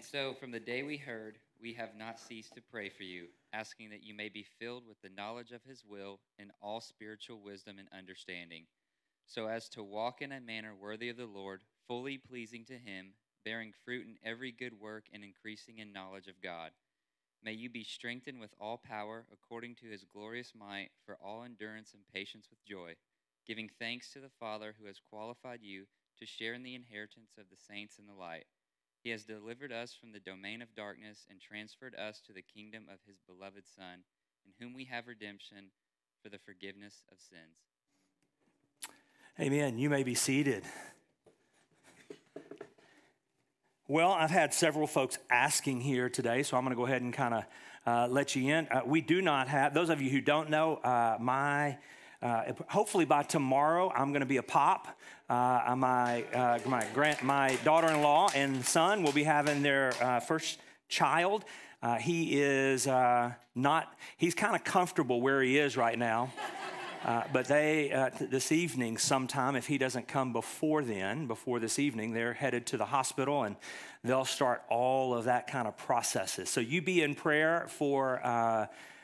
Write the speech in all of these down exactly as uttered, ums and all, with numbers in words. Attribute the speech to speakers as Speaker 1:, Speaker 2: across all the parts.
Speaker 1: so from the day we heard, we have not ceased to pray for you, asking that you may be filled with the knowledge of his will in all spiritual wisdom and understanding, so as to walk in a manner worthy of the Lord, fully pleasing to him, bearing fruit in every good work and increasing in knowledge of God. May you be strengthened with all power according to his glorious might for all endurance and patience with joy, giving thanks to the Father who has qualified you to share in the inheritance of the saints in the light. He has delivered us from the domain of darkness and transferred us to the kingdom of his beloved Son, in whom we have redemption for the forgiveness of sins.
Speaker 2: Amen. You may be seated. Well, I've had several folks asking here today, so I'm going to go ahead and kind of uh, let you in. Uh, we do not have, those of you who don't know, uh, my, uh, hopefully by tomorrow, I'm going to be a pop. Uh, my, uh, my, grand, my daughter-in-law and son will be having their uh, first child. Uh, he is uh, not, he's kind of comfortable where he is right now. Uh, but they, uh, th- this evening sometime, if he doesn't come before then, before this evening, they're headed to the hospital and they'll start all of that kind of processes. So you be in prayer for uh,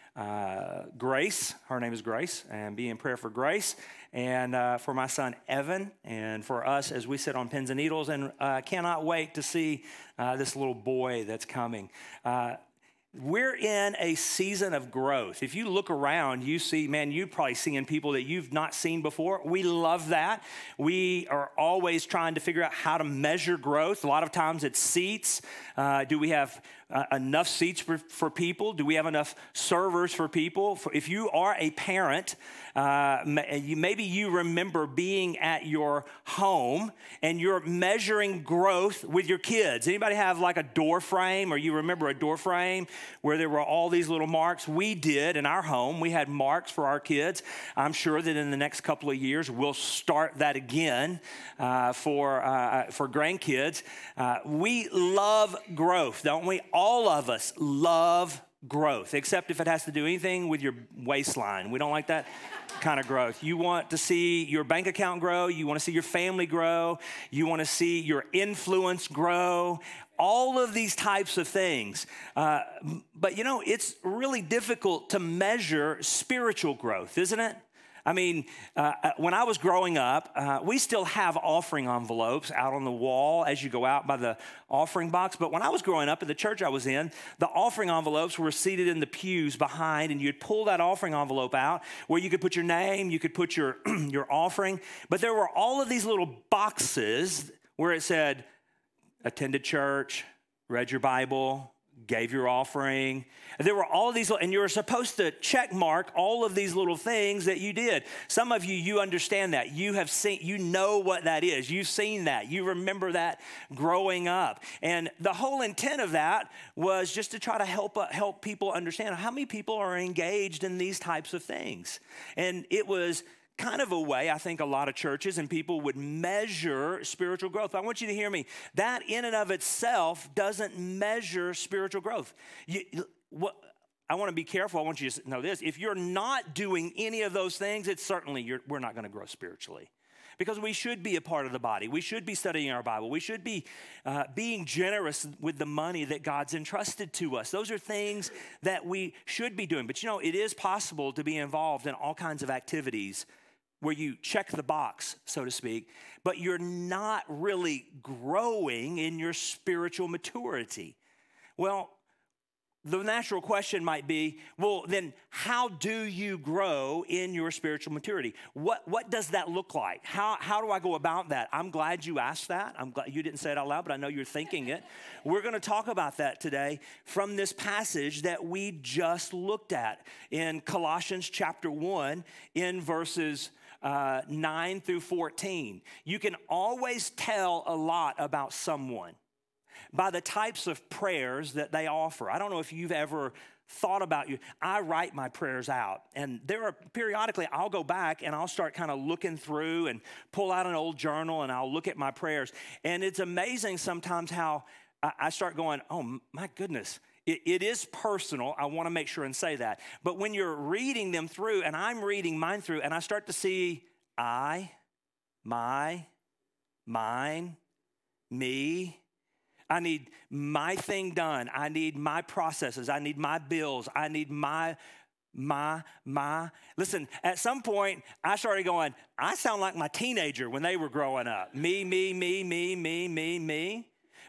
Speaker 2: uh, Grace. Her name is Grace. And be in prayer for Grace and uh, for my son, Evan, and for us as we sit on pins and needles and uh, cannot wait to see uh, this little boy that's coming. Uh, We're in a season of growth. If you look around, you see, man, you're probably seeing people that you've not seen before. We love that. We are always trying to figure out how to measure growth. A lot of times it's seats. Uh, do we have uh, enough seats for, for people? Do we have enough servers for people? For, if you are a parent, uh, maybe you remember being at your home and you're measuring growth with your kids. Anybody have like a door frame, or you remember a door frame where there were all these little marks? We did in our home. We had marks for our kids. I'm sure that in the next couple of years, we'll start that again uh, for, uh, for grandkids. Uh, we love growth, don't we? All of us love growth, except if it has to do anything with your waistline. We don't like that kind of growth. You want to see your bank account grow. You want to see your family grow. You want to see your influence grow. All of these types of things. Uh, but, you know, it's really difficult to measure spiritual growth, isn't it? I mean, uh, when I was growing up, uh, we still have offering envelopes out on the wall as you go out by the offering box. But when I was growing up at the church I was in, the offering envelopes were seated in the pews behind, and you'd pull that offering envelope out where you could put your name, you could put your, your offering. But there were all of these little boxes where it said, attended church, read your Bible, gave your offering. There were all of these, and you were supposed to check mark all of these little things that you did. Some of you, you understand that. You have seen, you know what that is. You've seen that. You remember that growing up. And the whole intent of that was just to try to help, uh, help people understand how many people are engaged in these types of things. And it was kind of a way, I think a lot of churches and people would measure spiritual growth. I want you to hear me. That in and of itself doesn't measure spiritual growth. You, what, I want to be careful. I want you to know this. If you're not doing any of those things, it's certainly you're, we're not going to grow spiritually. Because we should be a part of the body. We should be studying our Bible. We should be uh, being generous with the money that God's entrusted to us. Those are things that we should be doing. But you know, it is possible to be involved in all kinds of activities where you check the box, so to speak, but you're not really growing in your spiritual maturity. Well, the natural question might be, well, then how do you grow in your spiritual maturity? What, what does that look like? How, how do I go about that? I'm glad you asked that. I'm glad you didn't say it out loud, but I know you're thinking it. We're going to talk about that today from this passage that we just looked at in Colossians chapter one in verses Uh, nine through fourteen. You can always tell a lot about someone by the types of prayers that they offer. I don't know if you've ever thought about you. I write my prayers out, and there are periodically I'll go back and I'll start kind of looking through and pull out an old journal and I'll look at my prayers. And it's amazing sometimes how I, I start going, oh my goodness. It, it is personal. I want to make sure and say that. But when you're reading them through, and I'm reading mine through, and I start to see I, my, mine, me, I need my thing done. I need my processes. I need my bills. I need my, my, my. Listen, at some point, I started going, I sound like my teenager when they were growing up. Me, me, me, me, me, me, me.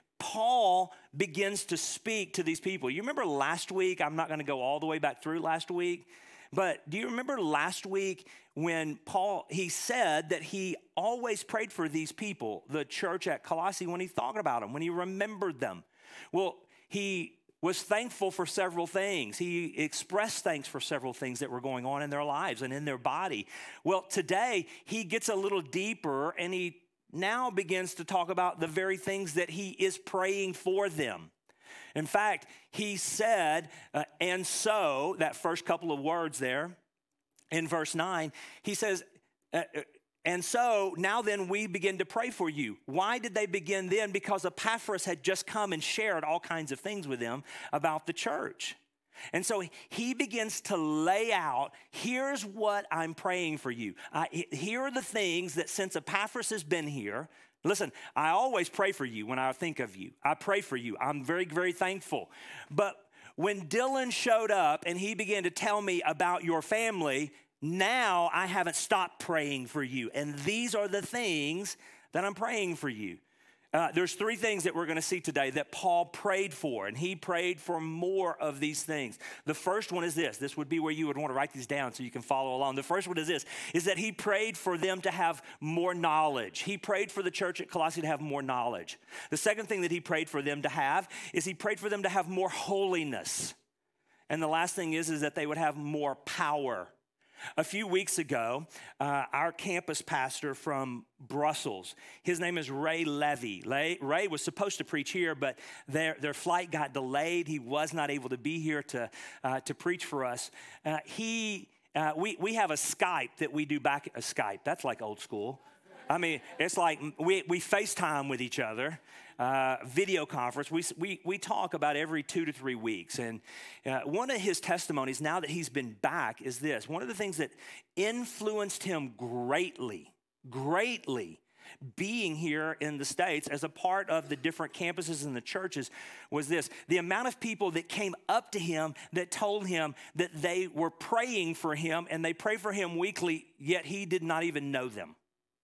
Speaker 2: Paul begins to speak to these people. You remember last week, I'm not going to go all the way back through last week, but do you remember last week when Paul, he said that he always prayed for these people, the church at Colossae, when he thought about them, when he remembered them? Well, he was thankful for several things. He expressed thanks for several things that were going on in their lives and in their body. Well, today, he gets a little deeper, and he now begins to talk about the very things that he is praying for them. In fact, he said, uh, and so, that first couple of words there in verse nine, he says, uh, and so now then we begin to pray for you. Why did they begin then? Because Epaphras had just come and shared all kinds of things with them about the church. And so he begins to lay out, here's what I'm praying for you. I, here are the things that since Epaphras has been here, listen, I always pray for you when I think of you. I pray for you. I'm very, very thankful. But when Dylan showed up and he began to tell me about your family, now I haven't stopped praying for you. And these are the things that I'm praying for you. Uh, there's three things that we're going to see today that Paul prayed for, and he prayed for more of these things. The first one is this. This would be where you would want to write these down so you can follow along. The first one is this, is that he prayed for them to have more knowledge. He prayed for the church at Colossae to have more knowledge. The second thing that he prayed for them to have is he prayed for them to have more holiness. And the last thing is, is that they would have more power. A few weeks ago, uh, our campus pastor from Brussels, his name is Ray Levy. Ray, Ray was supposed to preach here, but their, their flight got delayed. He was not able to be here to, uh, to preach for us. Uh, he, uh, we, we have a Skype that we do back at Skype. That's like old school. I mean, it's like we, we FaceTime with each other, uh, video conference. We, we, we talk about every two to three weeks. And uh, one of his testimonies now that he's been back is this. One of the things that influenced him greatly, greatly, being here in the States as a part of the different campuses and the churches was this. The amount of people that came up to him that told him that they were praying for him and they pray for him weekly, yet he did not even know them.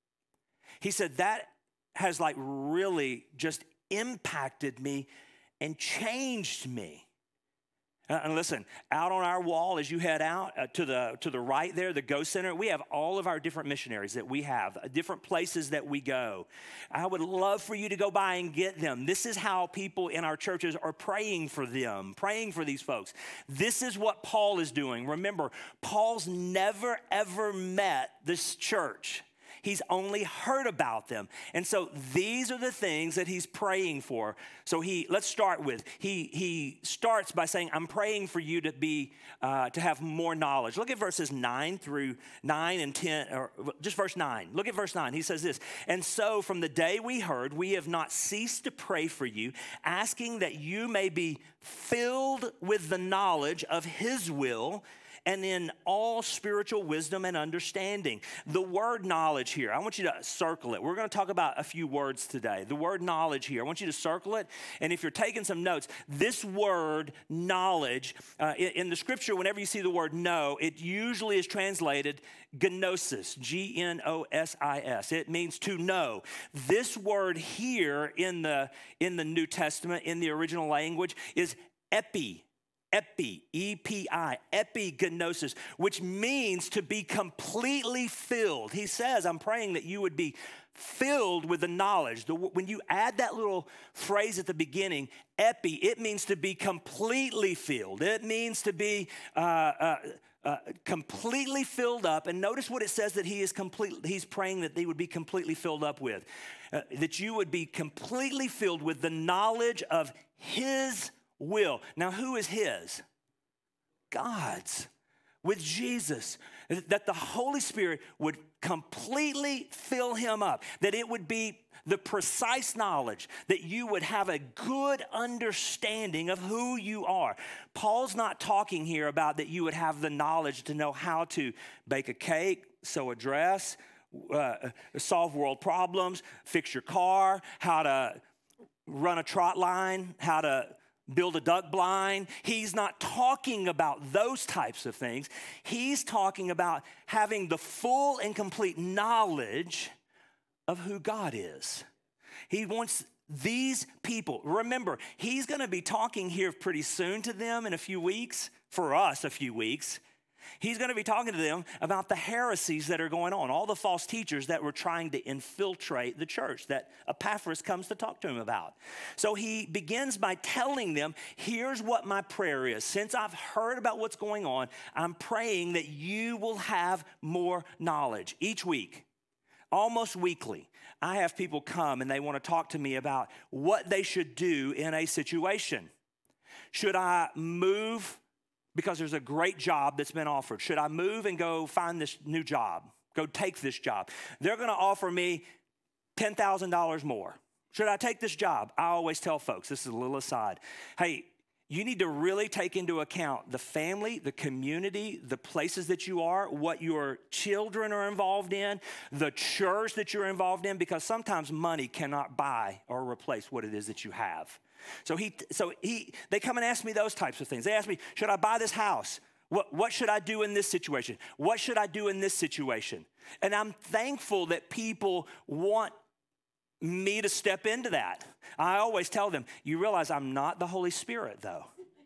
Speaker 2: He said that has like really just impacted me and changed me. Uh, and listen, out on our wall as you head out uh, to the to the right there, the Go Center, we have all of our different missionaries that we have, uh, different places that we go. I would love for you to go by and get them. This is how people in our churches are praying for them, praying for these folks. This is what Paul is doing. Remember, Paul's never, ever met this church. He's only heard about them. And so these are the things that he's praying for. So he, let's start with, he he starts by saying, I'm praying for you to be, uh, to have more knowledge. Look at verses nine through nine and ten, or just verse nine. Look at verse nine. He says this, and so from the day we heard, we have not ceased to pray for you, asking that you may be filled with the knowledge of his will and in all spiritual wisdom and understanding. The word knowledge here, I want you to circle it. We're going to talk about a few words today. The word knowledge here, I want you to circle it. And if you're taking some notes, this word knowledge, uh, in, in the scripture, whenever you see the word know, it usually is translated gnosis, G N O S I S. It means to know. This word here in the, in the New Testament, in the original language, is epi. Epi, E P I, epignosis, which means to be completely filled. He says, I'm praying that you would be filled with the knowledge. The, when you add that little phrase at the beginning, epi, it means to be completely filled. It means to be uh, uh, uh, completely filled up. And notice what it says that he is complete. He's praying that they would be completely filled up with. Uh, that you would be completely filled with the knowledge of his will. Now, who is his? God's. With Jesus. That the Holy Spirit would completely fill him up. That it would be the precise knowledge. That you would have a good understanding of who you are. Paul's not talking here about that you would have the knowledge to know how to bake a cake, sew a dress, uh, solve world problems, fix your car, how to run a trot line, how to build a duck blind. He's not talking about those types of things. He's talking about having the full and complete knowledge of who God is. He wants these people, remember, he's going to be talking here pretty soon to them in a few weeks, for us a few weeks. He's going to be talking to them about the heresies that are going on, all the false teachers that were trying to infiltrate the church that Epaphras comes to talk to him about. So he begins by telling them, here's what my prayer is. Since I've heard about what's going on, I'm praying that you will have more knowledge each week. Almost weekly, I have people come and they want to talk to me about what they should do in a situation. Should I move because there's a great job that's been offered? Should I move and go find this new job? Go take this job? They're going to offer me ten thousand dollars more. Should I take this job? I always tell folks, this is a little aside, hey, you need to really take into account the family, the community, the places that you are, what your children are involved in, the church that you're involved in, because sometimes money cannot buy or replace what it is that you have. So he, so he, they come and ask me those types of things. They ask me, should I buy this house? What, what should I do in this situation? What should I do in this situation? And I'm thankful that people want me to step into that. I always tell them, you realize I'm not the Holy Spirit, though.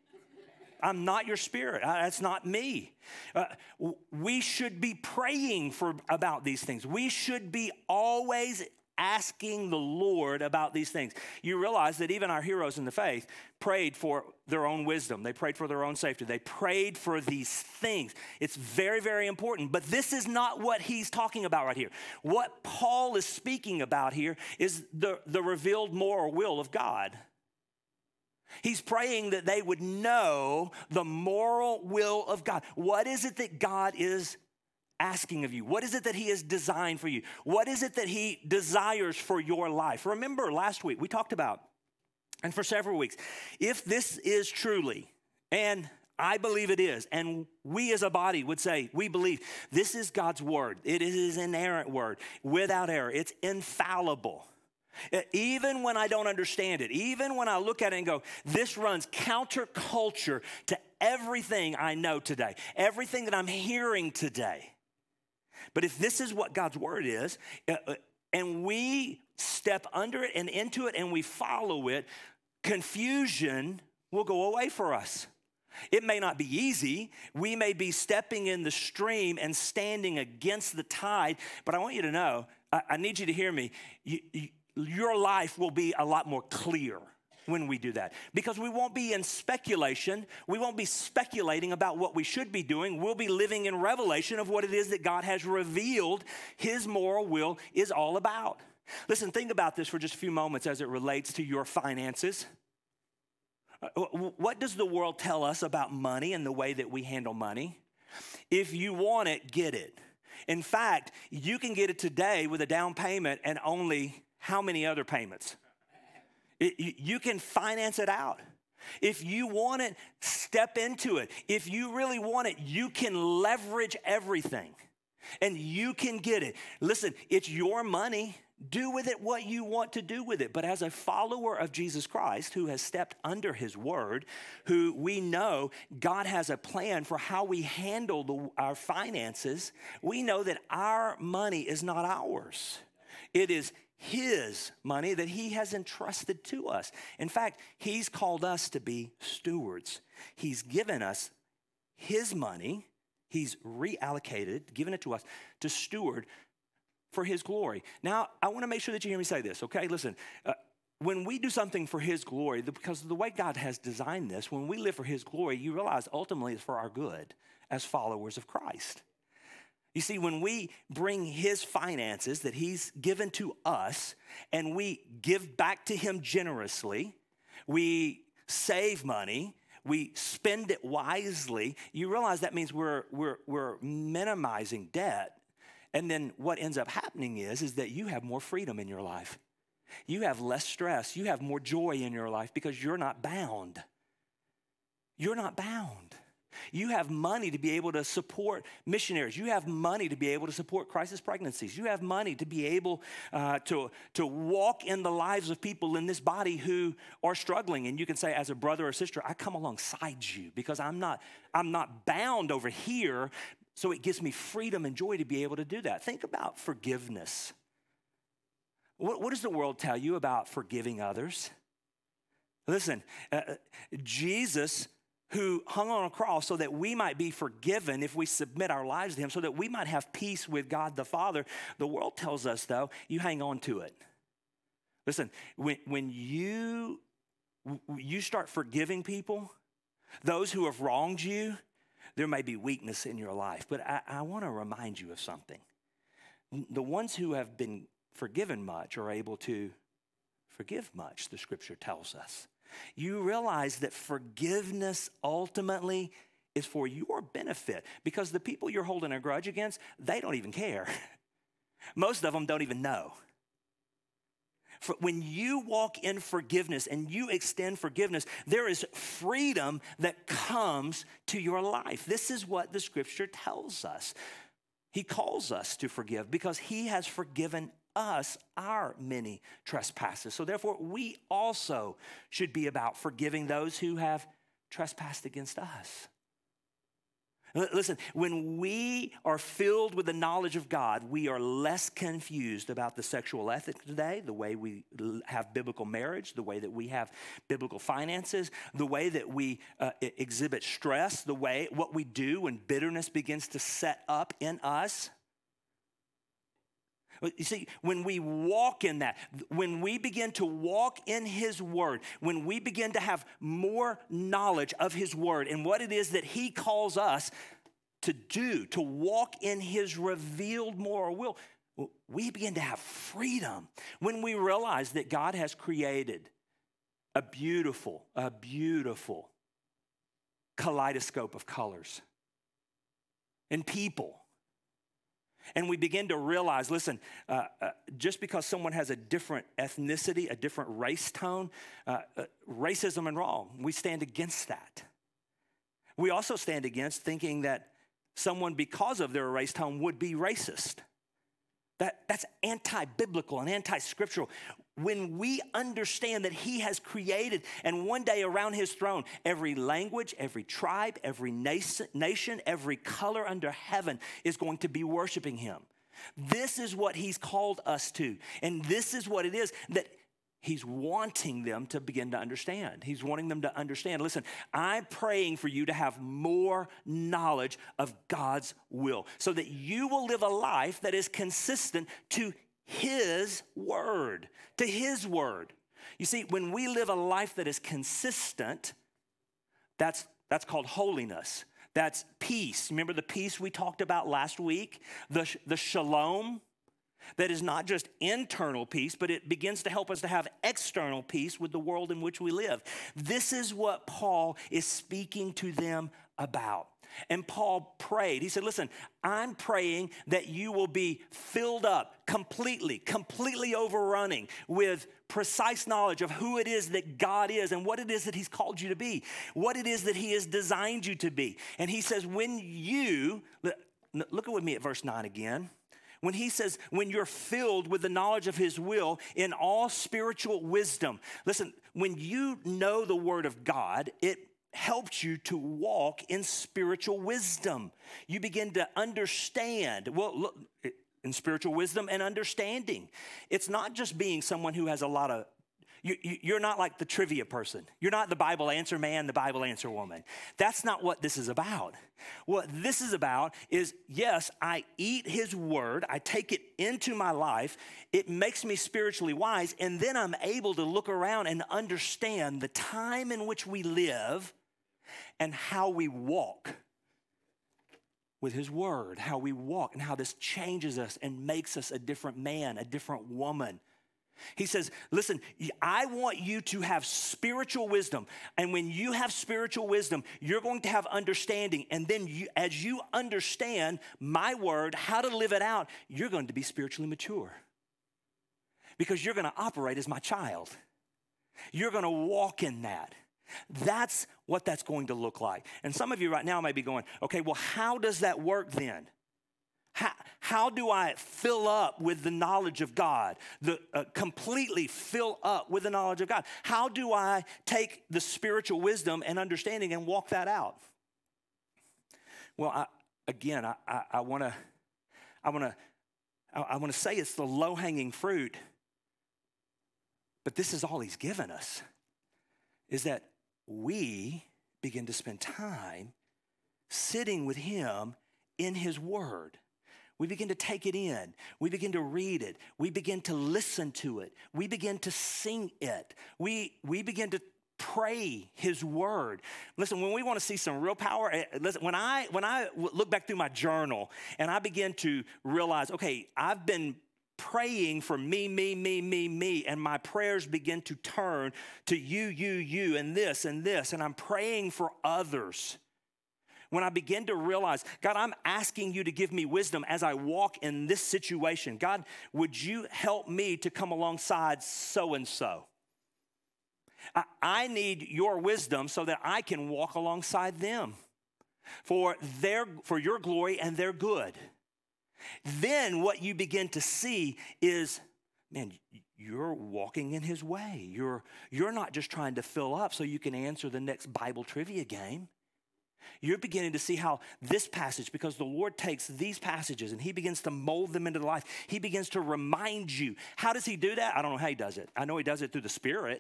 Speaker 2: I'm not your spirit. I, that's not me. Uh, we should be praying for about these things. We should be always asking the Lord about these things. You realize that even our heroes in the faith prayed for their own wisdom. They prayed for their own safety. They prayed for these things. It's very, very important. But this is not what he's talking about right here. What Paul is speaking about here is the, the revealed moral will of God. He's praying that they would know the moral will of God. What is it that God is asking of you? What is it that he has designed for you? What is it that he desires for your life? Remember last week we talked about, and for several weeks, if this is truly, and I believe it is, and we as a body would say, we believe this is God's word. It is his inerrant word, without error. It's infallible. Even when I don't understand it, even when I look at it and go, this runs counterculture to everything I know today, everything that I'm hearing today. But if this is what God's word is, uh, and we step under it and into it and we follow it, confusion will go away for us. It may not be easy. We may be stepping in the stream and standing against the tide, but I want you to know, I, I need you to hear me, you, you, your life will be a lot more clear when we do that, because we won't be in speculation. We won't be speculating about what we should be doing. We'll be living in revelation of what it is that God has revealed his moral will is all about. Listen, think about this for just a few moments as it relates to your finances. What does the world tell us about money and the way that we handle money? If you want it, get it. In fact, you can get it today with a down payment and only how many other payments? It, you, you can finance it out. If you want it, step into it. If you really want it, you can leverage everything and you can get it. Listen, it's your money. Do with it what you want to do with it. But as a follower of Jesus Christ who has stepped under his word, who we know God has a plan for how we handle the, our finances, we know that our money is not ours. It is his money that he has entrusted to us. In fact, he's called us to be stewards. He's given us his money. He's reallocated, given it to us to steward for his glory. Now, I want to make sure that you hear me say this, okay? Listen, uh, when we do something for his glory, because of the way God has designed this, when we live for his glory, you realize ultimately it's for our good as followers of Christ. You see, when we bring his finances that he's given to us and we give back to him generously, we save money, we spend it wisely, you realize that means we're, we're, we're minimizing debt. And then what ends up happening is, is that you have more freedom in your life. You have less stress. You have more joy in your life because you're not bound. You're not bound. You have money to be able to support missionaries. You have money to be able to support crisis pregnancies. You have money to be able uh, to, to walk in the lives of people in this body who are struggling. And you can say, as a brother or sister, I come alongside you because I'm not, I'm not bound over here. So it gives me freedom and joy to be able to do that. Think about forgiveness. What, what does the world tell you about forgiving others? Listen, uh, Jesus, who hung on a cross so that we might be forgiven if we submit our lives to him, so that we might have peace with God the Father. The world tells us, though, you hang on to it. Listen, when, when you, you start forgiving people, those who have wronged you, there may be weakness in your life. But I, I want to remind you of something. The ones who have been forgiven much are able to forgive much, the scripture tells us. You realize that forgiveness ultimately is for your benefit because the people you're holding a grudge against, they don't even care. Most of them don't even know. For when you walk in forgiveness and you extend forgiveness, there is freedom that comes to your life. This is what the scripture tells us. He calls us to forgive because he has forgiven us our many trespasses. So therefore, we also should be about forgiving those who have trespassed against us. Listen, when we are filled with the knowledge of God, we are less confused about the sexual ethic today, the way we have biblical marriage, the way that we have biblical finances, the way that we uh, exhibit stress, the way what we do when bitterness begins to set up in us. You see, when we walk in that, when we begin to walk in his word, when we begin to have more knowledge of his word and what it is that he calls us to do, to walk in his revealed moral will, we begin to have freedom. When we realize that God has created a beautiful, a beautiful kaleidoscope of colors and people. And we begin to realize, listen, uh, uh, just because someone has a different ethnicity, a different race tone, uh, uh, racism and wrong, we stand against that. We also stand against thinking that someone, because of their race tone, would be racist. That, that's anti-biblical and anti-scriptural. When we understand that he has created, and one day around his throne, every language, every tribe, every nation, every color under heaven is going to be worshiping him. This is what he's called us to. And this is what it is that he's wanting them to begin to understand. He's wanting them to understand. Listen, I'm praying for you to have more knowledge of God's will so that you will live a life that is consistent to his word, to his word. You see, when we live a life that is consistent, that's, that's called holiness. That's peace. Remember the peace we talked about last week? The, the shalom? That is not just internal peace, but it begins to help us to have external peace with the world in which we live. This is what Paul is speaking to them about. And Paul prayed. He said, listen, I'm praying that you will be filled up completely, completely overrunning with precise knowledge of who it is that God is and what it is that he's called you to be, what it is that he has designed you to be. And he says, when you, look with me at verse nine again. When he says, when you're filled with the knowledge of his will in all spiritual wisdom. Listen, when you know the word of God, it helps you to walk in spiritual wisdom. You begin to understand. Well, look, in spiritual wisdom and understanding. It's not just being someone who has a lot of, you, you, you're not like the trivia person. You're not the Bible answer man, the Bible answer woman. That's not what this is about. What this is about is, yes, I eat his word. I take it into my life. It makes me spiritually wise. And then I'm able to look around and understand the time in which we live and how we walk with his word, how we walk and how this changes us and makes us a different man, a different woman. He says, listen, I want you to have spiritual wisdom. And when you have spiritual wisdom, you're going to have understanding. And then you, as you understand my word, how to live it out, you're going to be spiritually mature. Because you're going to operate as my child. You're going to walk in that. That's what that's going to look like. And some of you right now may be going, okay, well, how does that work then? How, how do I fill up with the knowledge of God, the, uh, completely fill up with the knowledge of God? How do I take the spiritual wisdom and understanding and walk that out? Well, I, again, I, I, I want to I want to I, I want to say it's the low-hanging fruit, but this is all he's given us, is that we begin to spend time sitting with him in his word. We begin to take it in. We begin to read it. We begin to listen to it. We begin to sing it. We, we begin to pray his word. Listen, when we want to see some real power, listen, when I, when I look back through my journal and I begin to realize, okay, I've been praying for me, me, me, me, me, and my prayers begin to turn to you, you, you, and this, and this, and I'm praying for others. When I begin to realize, God, I'm asking you to give me wisdom as I walk in this situation. God, would you help me to come alongside so-and-so? I, I need your wisdom so that I can walk alongside them for their, for your glory and their good. Then what you begin to see is, man, you're walking in his way. You're, you're not just trying to fill up so you can answer the next Bible trivia game. You're beginning to see how this passage, because the Lord takes these passages and he begins to mold them into life. He begins to remind you. How does he do that? I don't know how he does it. I know he does it through the Spirit.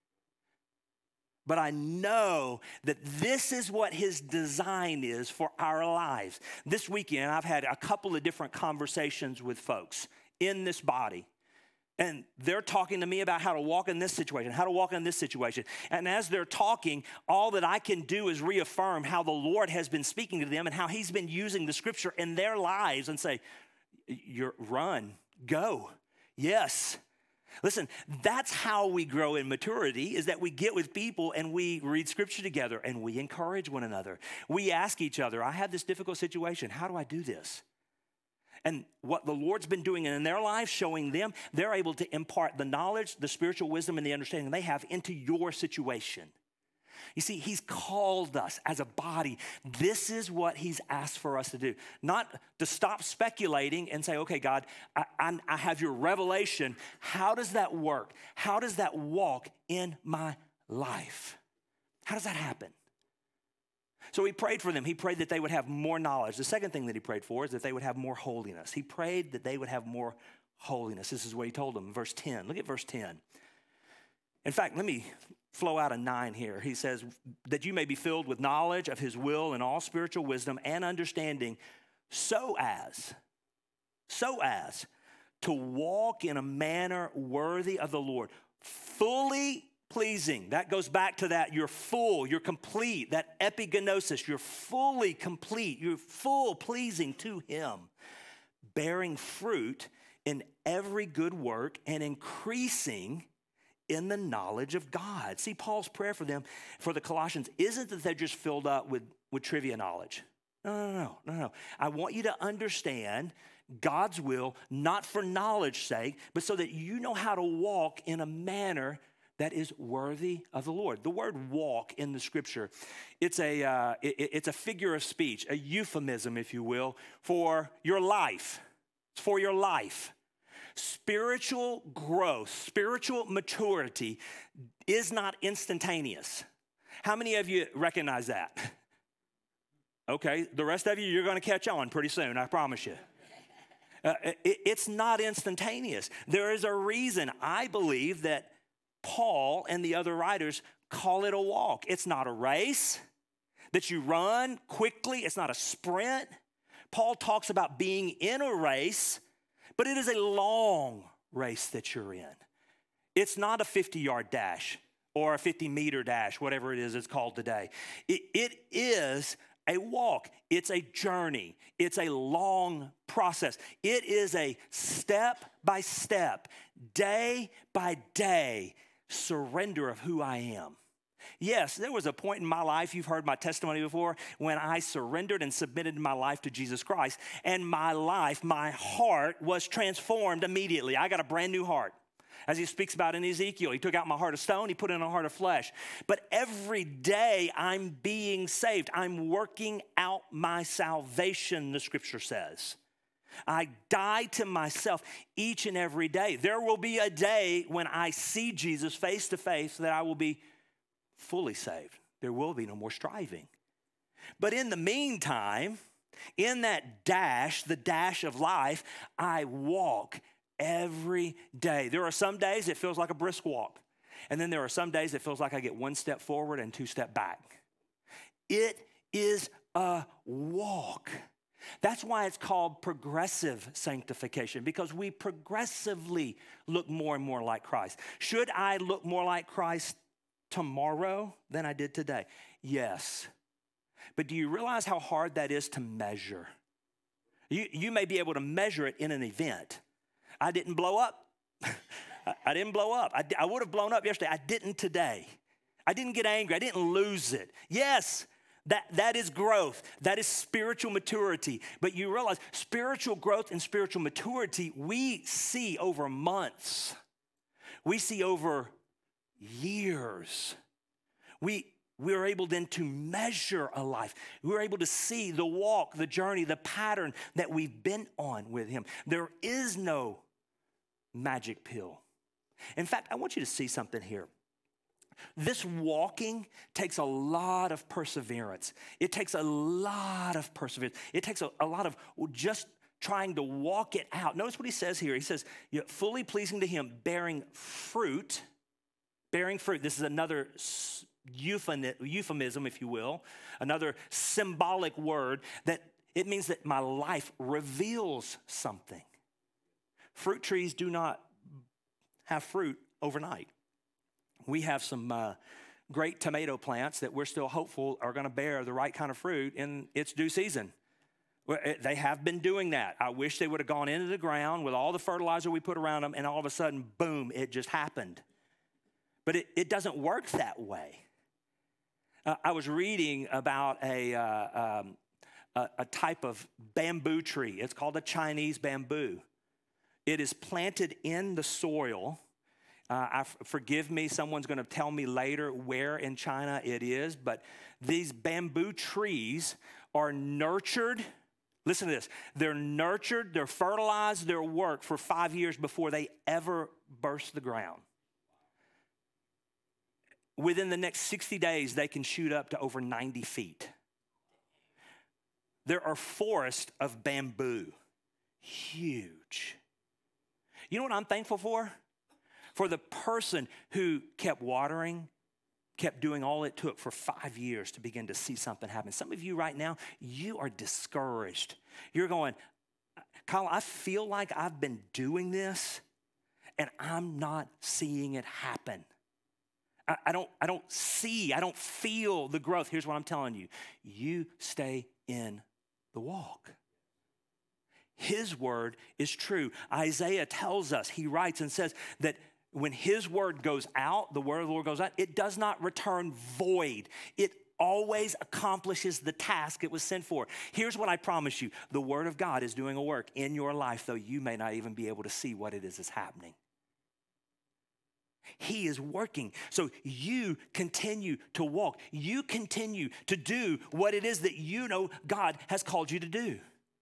Speaker 2: But I know that this is what his design is for our lives. This weekend, I've had a couple of different conversations with folks in this body. And they're talking to me about how to walk in this situation, how to walk in this situation. And as they're talking, all that I can do is reaffirm how the Lord has been speaking to them and how he's been using the scripture in their lives and say, you're, run, go, yes. Listen, that's how we grow in maturity, is that we get with people and we read scripture together and we encourage one another. We ask each other, I have this difficult situation. How do I do this? And what the Lord's been doing in their lives, showing them, they're able to impart the knowledge, the spiritual wisdom, and the understanding they have into your situation. You see, he's called us as a body. This is what he's asked for us to do. Not to stop speculating and say, okay, God, I, I, I have your revelation. How does that work? How does that walk in my life? How does that happen? So he prayed for them. He prayed that they would have more knowledge. The second thing that he prayed for is that they would have more holiness. He prayed that they would have more holiness. This is what he told them in verse ten. Look at verse ten. In fact, let me flow out a nine here. He says, that you may be filled with knowledge of his will and all spiritual wisdom and understanding, so as, so as to walk in a manner worthy of the Lord, fully pleasing. That goes back to that you're full, you're complete, that epigenosis, you're fully complete, you're full pleasing to him, bearing fruit in every good work and increasing in the knowledge of God. See, Paul's prayer for them, for the Colossians, isn't that they're just filled up with, with trivia knowledge. No, no, no, no, no. I want you to understand God's will, not for knowledge's sake, but so that you know how to walk in a manner that is worthy of the Lord. The word walk in the scripture, it's a, uh, it, it's a figure of speech, a euphemism, if you will, for your life. It's for your life. Spiritual growth, spiritual maturity is not instantaneous. How many of you recognize that? Okay, the rest of you, you're going to catch on pretty soon, I promise you. Uh, it, it's not instantaneous. There is a reason I believe that Paul and the other writers call it a walk. It's not a race that you run quickly. It's not a sprint. Paul talks about being in a race, but it is a long race that you're in. It's not a fifty-yard dash or a fifty-meter dash, whatever it is it's called today. It, it is a walk. It's a journey. It's a long process. It is a step-by-step, day-by-day surrender of who I am. Yes, there was a point in my life, you've heard my testimony before, when I surrendered and submitted my life to Jesus Christ, and my life, my heart was transformed immediately. I got a brand new heart. As he speaks about in Ezekiel, he took out my heart of stone, he put in a heart of flesh. But every day I'm being saved. I'm working out my salvation, the scripture says. I die to myself each and every day. There will be a day when I see Jesus face to face that I will be fully saved. There will be no more striving. But in the meantime, in that dash, the dash of life, I walk every day. There are some days it feels like a brisk walk. And then there are some days it feels like I get one step forward and two step back. It is a walk. That's why it's called progressive sanctification, because we progressively look more and more like Christ. Should I look more like Christ tomorrow than I did today? Yes. But do you realize how hard that is to measure? You, you may be able to measure it in an event. I didn't blow up. I, I didn't blow up. I, I would have blown up yesterday. I didn't today. I didn't get angry. I didn't lose it. Yes, that, that is growth. That is spiritual maturity. But you realize spiritual growth and spiritual maturity, we see over months. We see over years. We We are able then to measure a life. We're able to see the walk, the journey, the pattern that we've been on with him. There is no magic pill. In fact, I want you to see something here. This walking takes a lot of perseverance. It takes a lot of perseverance. It takes a, a lot of just trying to walk it out. Notice what he says here. He says, you're fully pleasing to him, bearing fruit. Bearing fruit. This is another euphemism, if you will, another symbolic word that it means that my life reveals something. Fruit trees do not have fruit overnight. We have some uh, great tomato plants that we're still hopeful are going to bear the right kind of fruit in its due season. They have been doing that. I wish they would have gone into the ground with all the fertilizer we put around them, and all of a sudden, boom, it just happened. But it, it doesn't work that way. Uh, I was reading about a, uh, um, a, a type of bamboo tree. It's called a Chinese bamboo. It is planted in the soil. Uh, I, forgive me, someone's going to tell me later where in China it is, but these bamboo trees are nurtured. Listen to this. They're nurtured, they're fertilized, they're worked for five years before they ever burst the ground. Within the next sixty days, they can shoot up to over ninety feet. There are forests of bamboo. Huge. You know what I'm thankful for? For the person who kept watering, kept doing all it took for five years to begin to see something happen. Some of you right now, you are discouraged. You're going, Kyle, I feel like I've been doing this and I'm not seeing it happen. I, I don't, I don't see, I don't feel the growth. Here's what I'm telling you. You stay in the walk. His word is true. Isaiah tells us, he writes and says that when his word goes out, the word of the Lord goes out, it does not return void. It always accomplishes the task it was sent for. Here's what I promise you. The word of God is doing a work in your life, though you may not even be able to see what it is that's happening. He is working. So you continue to walk. You continue to do what it is that you know God has called you to do.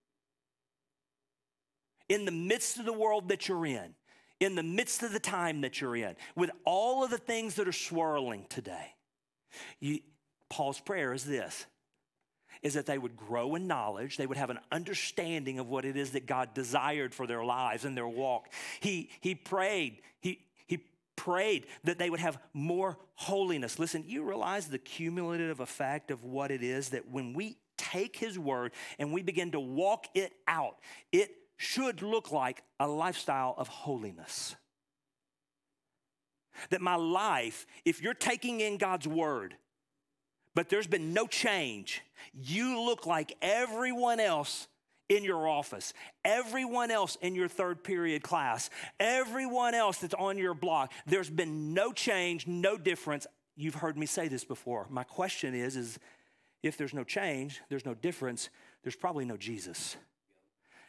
Speaker 2: In the midst of the world that you're in, in the midst of the time that you're in, with all of the things that are swirling today, you, Paul's prayer is this, is that they would grow in knowledge, they would have an understanding of what it is that God desired for their lives and their walk. He, he prayed, he, he prayed that they would have more holiness. Listen, you realize the cumulative effect of what it is that when we take his word and we begin to walk it out, it should look like a lifestyle of holiness. That my life, if you're taking in God's word, but there's been no change, you look like everyone else in your office, everyone else in your third period class, everyone else that's on your block. There's been no change, no difference. You've heard me say this before. My question is, is if there's no change, there's no difference, there's probably no Jesus.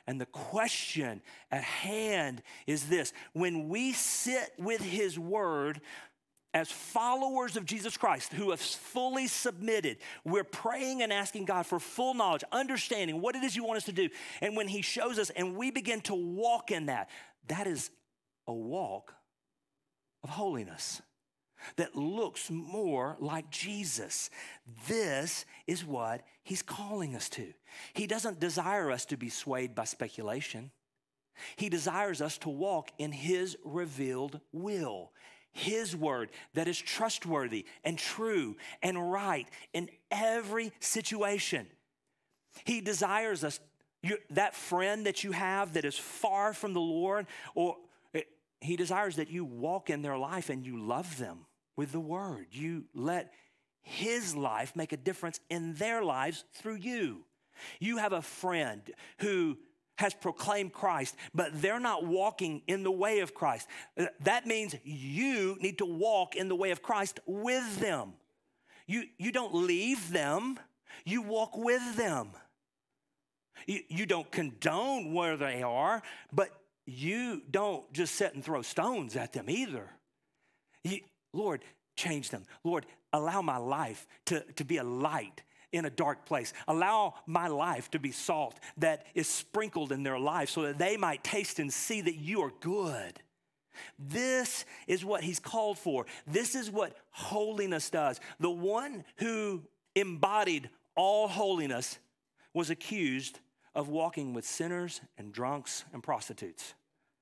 Speaker 2: And the question at hand is this: when we sit with his word as followers of Jesus Christ who have fully submitted, we're praying and asking God for full knowledge, understanding what it is you want us to do. And when he shows us and we begin to walk in that, that is a walk of holiness that looks more like Jesus. This is what he's calling us to. He doesn't desire us to be swayed by speculation. He desires us to walk in his revealed will, his word that is trustworthy and true and right in every situation. He desires us, you, that friend that you have that is far from the Lord, or he desires that you walk in their life and you love them with the word. You let his life make a difference in their lives through you. You have a friend who has proclaimed Christ, but they're not walking in the way of Christ. That means you need to walk in the way of Christ with them. You, you don't leave them, you walk with them. You, you don't condone where they are, but you don't just sit and throw stones at them either. You, Lord, change them. Lord, allow my life to, to be a light in a dark place. Allow my life to be salt that is sprinkled in their life so that they might taste and see that you are good. This is what he's called for. This is what holiness does. The one who embodied all holiness was accused of walking with sinners and drunks and prostitutes,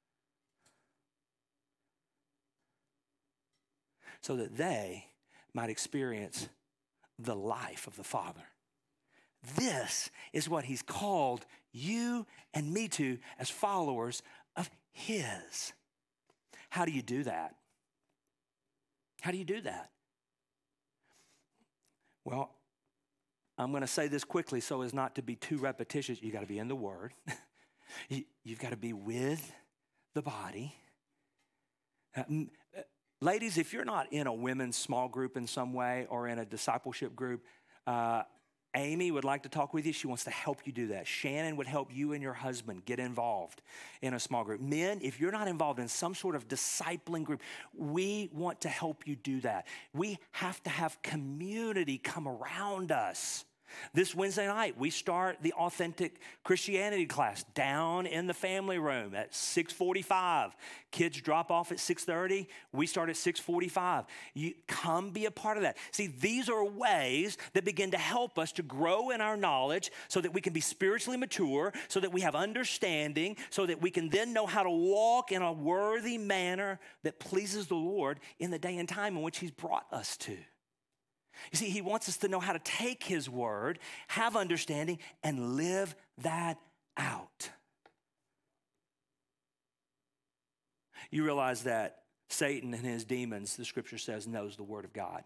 Speaker 2: so that they might experience the life of the Father. This is what he's called you and me to as followers of his. How do you do that? How do you do that? Well, I'm going to say this quickly so as not to be too repetitious. You got to be in the Word. you, you've got to be with the body. Uh, Ladies, if you're not in a women's small group in some way or in a discipleship group, uh, Amy would like to talk with you. She wants to help you do that. Shannon would help you and your husband get involved in a small group. Men, if you're not involved in some sort of discipling group, we want to help you do that. We have to have community come around us. This Wednesday night, we start the Authentic Christianity class down in the family room at six forty-five. Kids drop off at six thirty. We start at six forty-five. You come be a part of that. See, these are ways that begin to help us to grow in our knowledge so that we can be spiritually mature, so that we have understanding, so that we can then know how to walk in a worthy manner that pleases the Lord in the day and time in which he's brought us to. You see, he wants us to know how to take his word, have understanding, and live that out. You realize that Satan and his demons, the scripture says, knows the word of God.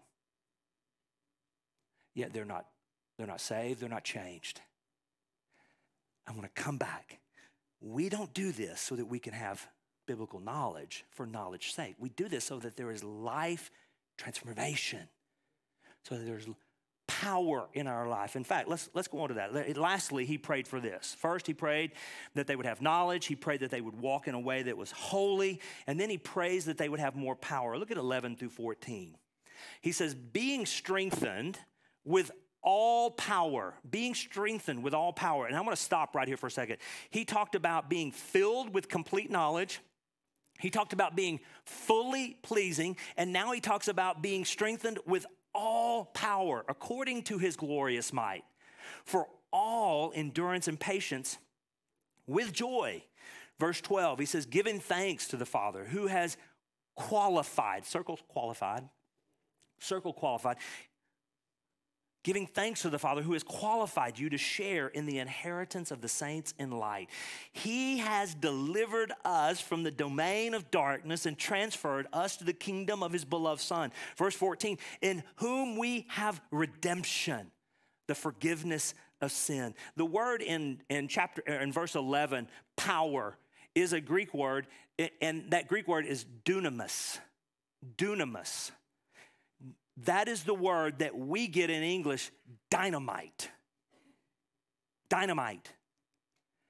Speaker 2: Yet they're not, they're not saved, they're not changed. I want to come back. We don't do this so that we can have biblical knowledge for knowledge's sake. We do this so that there is life transformation. So that there's power in our life. In fact, let's let's go on to that. Lastly, he prayed for this. First, he prayed that they would have knowledge. He prayed that they would walk in a way that was holy. And then he prays that they would have more power. Look at eleven through fourteen. He says, being strengthened with all power, being strengthened with all power. And I want to stop right here for a second. He talked about being filled with complete knowledge. He talked about being fully pleasing. And now he talks about being strengthened with all power according to his glorious might, for all endurance and patience with joy. Verse twelve, he says, giving thanks to the Father who has qualified, circle qualified, circle qualified, giving thanks to the Father who has qualified you to share in the inheritance of the saints in light. He has delivered us from the domain of darkness and transferred us to the kingdom of his beloved Son. Verse fourteen, in whom we have redemption, the forgiveness of sin. The word in, in chapter in verse eleven, power, is a Greek word, and that Greek word is dunamis. Dunamis. That is the word that we get in English, dynamite. Dynamite.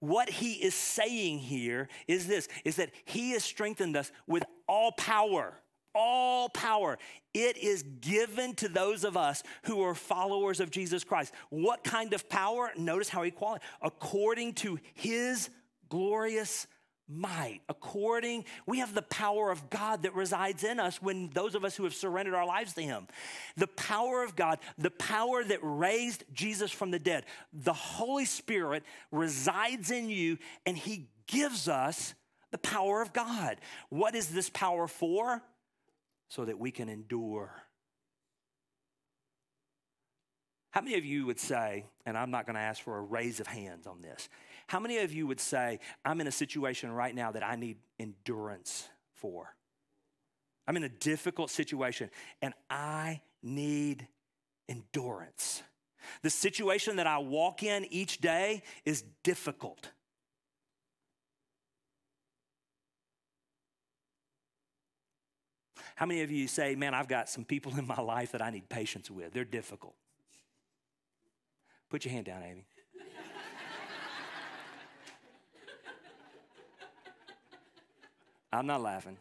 Speaker 2: what he is saying here is this, is that he has strengthened us with all power. All power. It is given to those of us who are followers of Jesus Christ. What kind of power? Notice how he qualified. According to his glorious might. According, we have the power of God that resides in us when those of us who have surrendered our lives to him. The power of God, the power that raised Jesus from the dead. The Holy Spirit resides in you and he gives us the power of God. What is this power for? So that we can endure. How many of you would say, and I'm not going to ask for a raise of hands on this, how many of you would say, I'm in a situation right now that I need endurance for? I'm in a difficult situation and I need endurance. The situation that I walk in each day is difficult. How many of you say, man, I've got some people in my life that I need patience with. They're difficult. Put your hand down, Amy. I'm not laughing.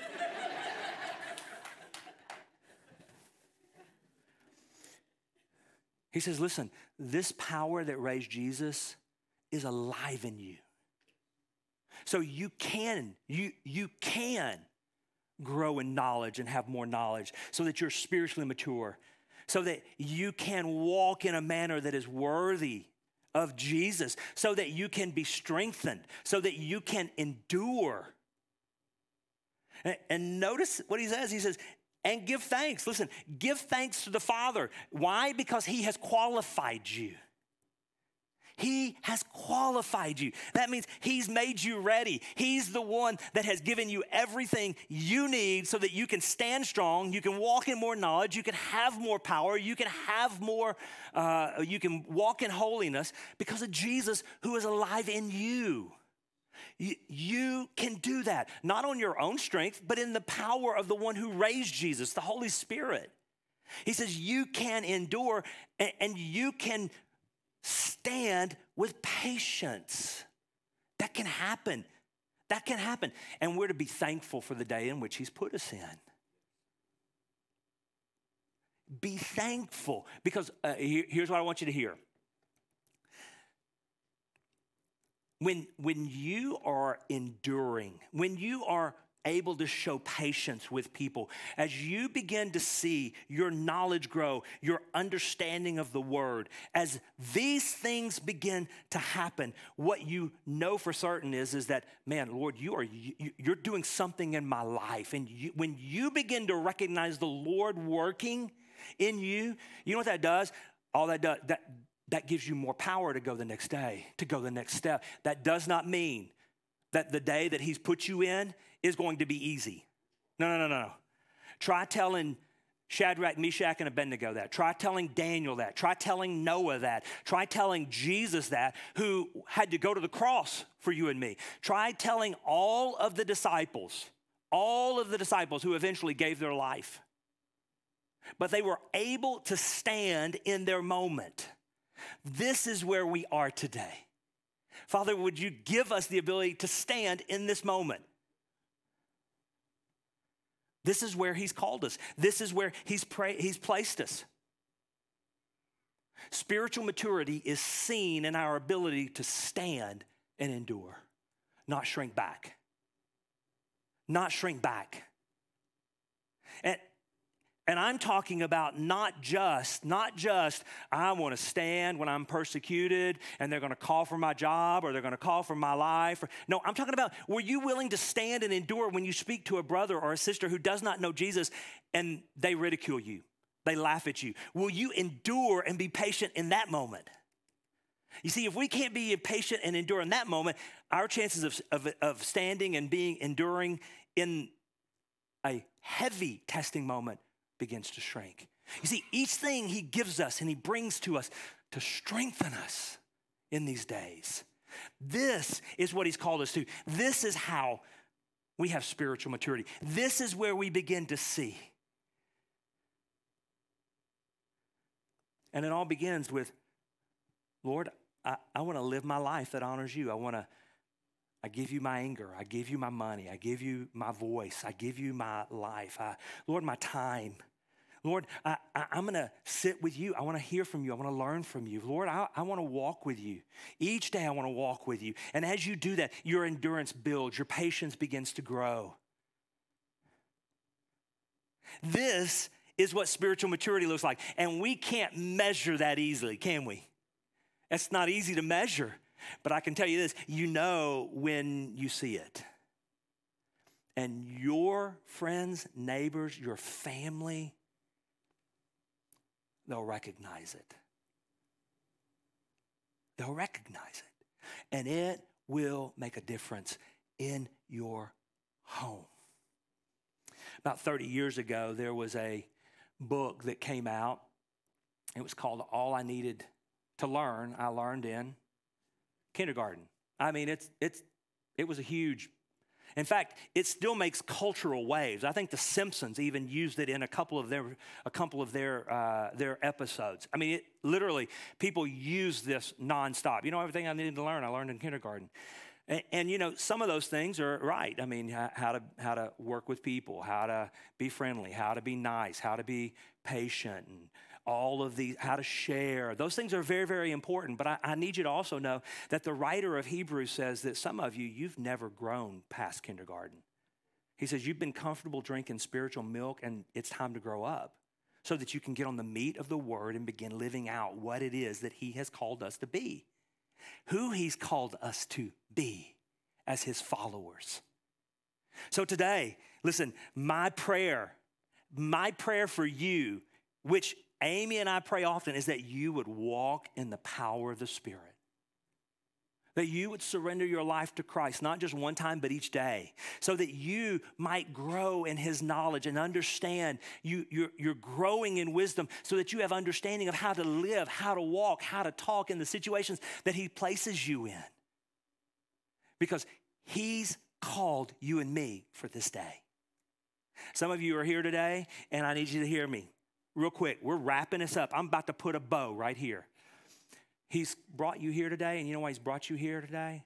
Speaker 2: He says, listen, this power that raised Jesus is alive in you. So you can, you, you can grow in knowledge and have more knowledge so that you're spiritually mature, so that you can walk in a manner that is worthy of Jesus, so that you can be strengthened, so that you can endure. And, and notice what he says. He says, and give thanks. Listen, give thanks to the Father. Why? Because he has qualified you. He has qualified you. That means he's made you ready. He's the one that has given you everything you need so that you can stand strong, you can walk in more knowledge, you can have more power, you can have more, uh, you can walk in holiness because of Jesus who is alive in you. You, you can do that, not on your own strength, but in the power of the one who raised Jesus, the Holy Spirit. He says you can endure and, and you can stand with patience. That can happen. That can happen. And we're to be thankful for the day in which he's put us in. Be thankful because uh, here, here's what I want you to hear. When, when you are enduring, when you are able to show patience with people, as you begin to see your knowledge grow, your understanding of the word, as these things begin to happen, what you know for certain is, is that, man, Lord, you are, you, you're doing something in my life. And you, when you begin to recognize the Lord working in you, you know what that does? All that does, that, that gives you more power to go the next day, to go the next step. That does not mean that the day that he's put you in is going to be easy. No, no, no, no. Try telling Shadrach, Meshach, and Abednego that. Try telling Daniel that. Try telling Noah that. Try telling Jesus that, who had to go to the cross for you and me. Try telling all of the disciples, all of the disciples who eventually gave their life. But they were able to stand in their moment. This is where we are today. Father, would you give us the ability to stand in this moment? This is where he's called us. This is where he's, pra- he's placed us. Spiritual maturity is seen in our ability to stand and endure, not shrink back. Not shrink back. And, and I'm talking about not just, not just, I want to stand when I'm persecuted and they're going to call for my job or they're going to call for my life. Or, no, I'm talking about, were you willing to stand and endure when you speak to a brother or a sister who does not know Jesus and they ridicule you, they laugh at you? Will you endure and be patient in that moment? You see, if we can't be patient and endure in that moment, our chances of, of, of standing and being enduring in a heavy testing moment begins to shrink. You see, each thing he gives us and he brings to us to strengthen us in these days. This is what he's called us to. This is how we have spiritual maturity. This is where we begin to see. And it all begins with, Lord, I, I want to live my life that honors you. I want to, I give you my anger. I give you my money. I give you my voice. I give you my life. I, Lord, my time. Lord, I, I, I'm going to sit with you. I want to hear from you. I want to learn from you. Lord, I, I want to walk with you. Each day I want to walk with you. And as you do that, your endurance builds. Your patience begins to grow. This is what spiritual maturity looks like. And we can't measure that easily, can we? It's not easy to measure. But I can tell you this, you know when you see it. And your friends, neighbors, your family, they'll recognize it. They'll recognize it. And it will make a difference in your home. About thirty years ago, there was a book that came out. It was called All I Needed to Learn, I Learned in Kindergarten. I mean, it's it's it was a huge, in fact, it still makes cultural waves. I think The Simpsons even used it in a couple of their a couple of their uh, their episodes. I mean, it literally, people use this nonstop. You know, everything I needed to learn, I learned in kindergarten. And, and you know, some of those things are right. I mean, how to how to work with people, how to be friendly, how to be nice, how to be patient, and all of these, how to share. Those things are very, very important. But I, I need you to also know that the writer of Hebrews says that some of you, you've never grown past kindergarten. He says you've been comfortable drinking spiritual milk, and it's time to grow up so that you can get on the meat of the word and begin living out what it is that he has called us to be, who he's called us to be as his followers. So today, listen, my prayer, my prayer for you, which Amy and I pray often, is that you would walk in the power of the Spirit. That you would surrender your life to Christ, not just one time, but each day, so that you might grow in his knowledge and understand. You, you're, you're growing in wisdom so that you have understanding of how to live, how to walk, how to talk in the situations that he places you in. Because he's called you and me for this day. Some of you are here today, and I need you to hear me. Real quick, we're wrapping this up. I'm about to put a bow right here. He's brought you here today, and you know why he's brought you here today?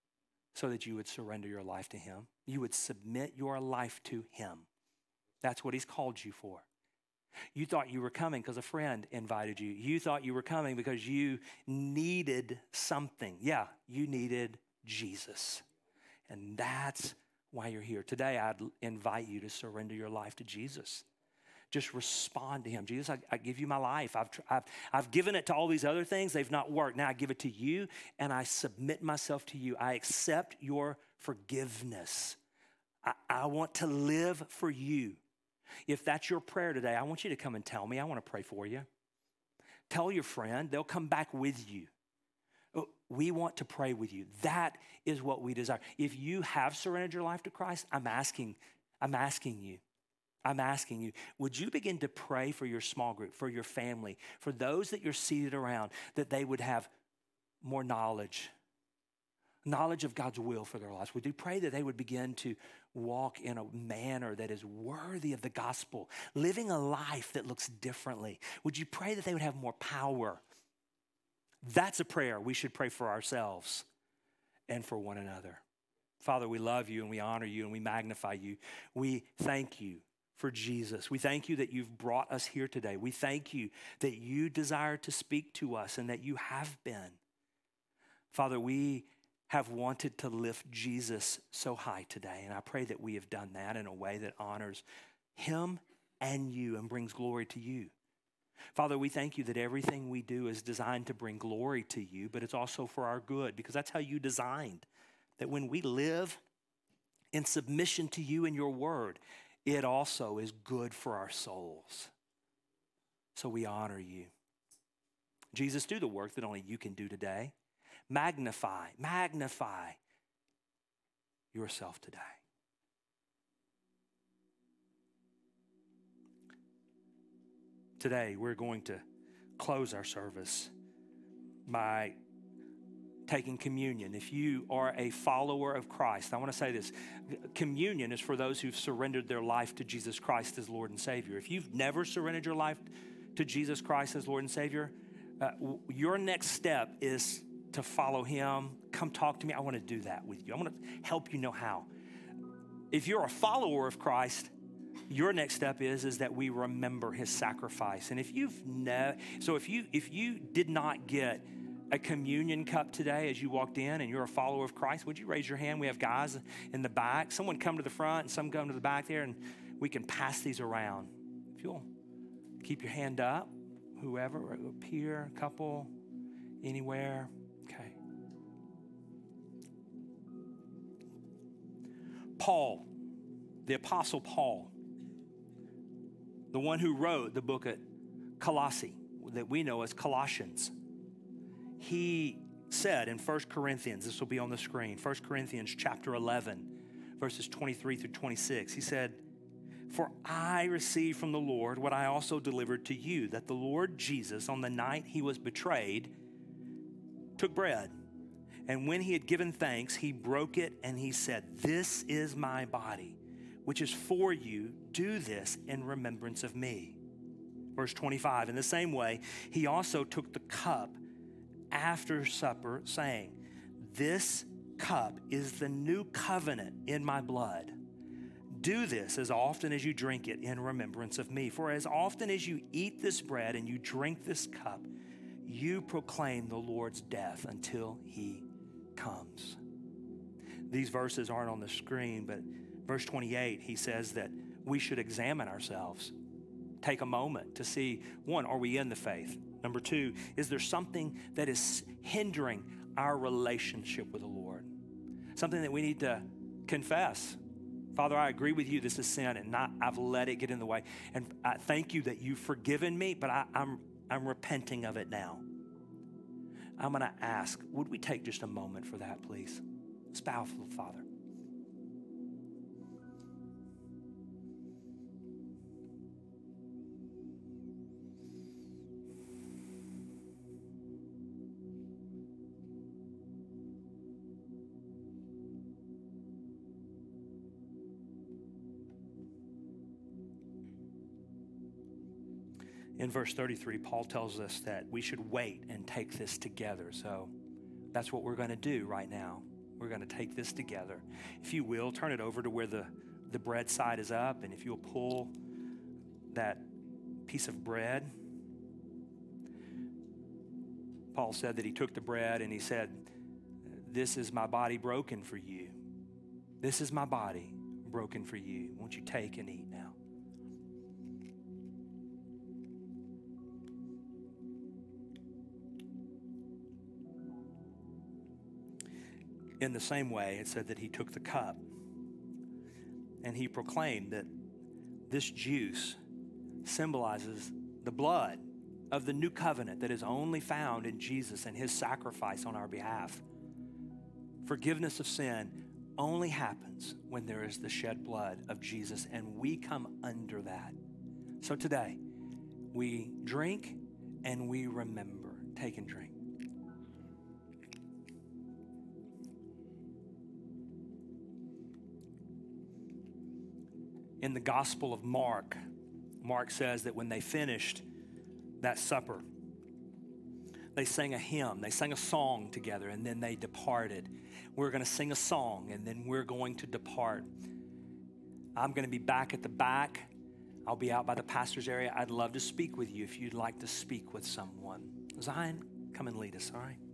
Speaker 2: So that you would surrender your life to him. You would submit your life to him. That's what he's called you for. You thought you were coming because a friend invited you. You thought you were coming because you needed something. Yeah, you needed Jesus. And that's why you're here. Today, I'd invite you to surrender your life to Jesus. Just respond to him. Jesus, I, I give you my life. I've, I've, I've given it to all these other things. They've not worked. Now I give it to you, and I submit myself to you. I accept your forgiveness. I, I want to live for you. If that's your prayer today, I want you to come and tell me. I want to pray for you. Tell your friend. They'll come back with you. We want to pray with you. That is what we desire. If you have surrendered your life to Christ, I'm asking, I'm asking you. I'm asking you, would you begin to pray for your small group, for your family, for those that you're seated around, that they would have more knowledge, knowledge of God's will for their lives? Would you pray that they would begin to walk in a manner that is worthy of the gospel, living a life that looks differently? Would you pray that they would have more power? That's a prayer we should pray for ourselves and for one another. Father, we love you and we honor you and we magnify you. We thank you for Jesus. We thank you that you've brought us here today. We thank you that you desire to speak to us and that you have been. Father, we have wanted to lift Jesus so high today, and I pray that we have done that in a way that honors him and you and brings glory to you. Father, we thank you that everything we do is designed to bring glory to you, but it's also for our good, because that's how you designed. That when we live in submission to you and your word, it also is good for our souls. So we honor you. Jesus, do the work that only you can do today. Magnify, magnify yourself today. Today, we're going to close our service by taking communion. If you are a follower of Christ, I want to say this. Communion is for those who've surrendered their life to Jesus Christ as Lord and Savior. If you've never surrendered your life to Jesus Christ as Lord and Savior, uh, your next step is to follow him, come talk to me. I want to do that with you. I want to help you know how. If you're a follower of Christ, your next step is, is that we remember his sacrifice. And if you've ne- so if you if you did not get a communion cup today as you walked in and you're a follower of Christ, would you raise your hand? We have guys in the back. Someone come to the front and some come to the back there, and we can pass these around. If you'll keep your hand up, whoever, up here, couple, anywhere. Okay. Paul, the Apostle Paul, the one who wrote the book of Colossae that we know as Colossians, he said in First Corinthians, this will be on the screen, First Corinthians chapter eleven, verses twenty-three through twenty-six. He said, "For I received from the Lord what I also delivered to you, that the Lord Jesus, on the night he was betrayed, took bread. And when he had given thanks, he broke it and he said, 'This is my body, which is for you. Do this in remembrance of me.'" Verse twenty-five, in the same way, he also took the cup after supper, saying, "This cup is the new covenant in my blood. Do this as often as you drink it in remembrance of me. For as often as you eat this bread and you drink this cup, you proclaim the Lord's death until he comes." These verses aren't on the screen, but verse twenty-eight, he says that we should examine ourselves. Take a moment to see, one, are we in the faith? Number two, is there something that is hindering our relationship with the Lord? Something that we need to confess. Father, I agree with you. This is sin, and not, I've let it get in the way. And I thank you that you've forgiven me, but I, I'm, I'm repenting of it now. I'm going to ask, would we take just a moment for that, please? Let's bow for the Father. In verse thirty-three, Paul tells us that we should wait and take this together. So that's what we're going to do right now. We're going to take this together. If you will, turn it over to where the, the bread side is up, and if you'll pull that piece of bread. Paul said that he took the bread and he said, "This is my body broken for you. This is my body broken for you. Won't you take and eat now?" In the same way, it said that he took the cup and he proclaimed that this juice symbolizes the blood of the new covenant that is only found in Jesus and his sacrifice on our behalf. Forgiveness of sin only happens when there is the shed blood of Jesus, and we come under that. So today, we drink and we remember. Take and drink. In the Gospel of Mark, Mark says that when they finished that supper, they sang a hymn, they sang a song together, and then they departed. We're going to sing a song, and then we're going to depart. I'm going to be back at the back. I'll be out by the pastor's area. I'd love to speak with you if you'd like to speak with someone. Zion, come and lead us, all right?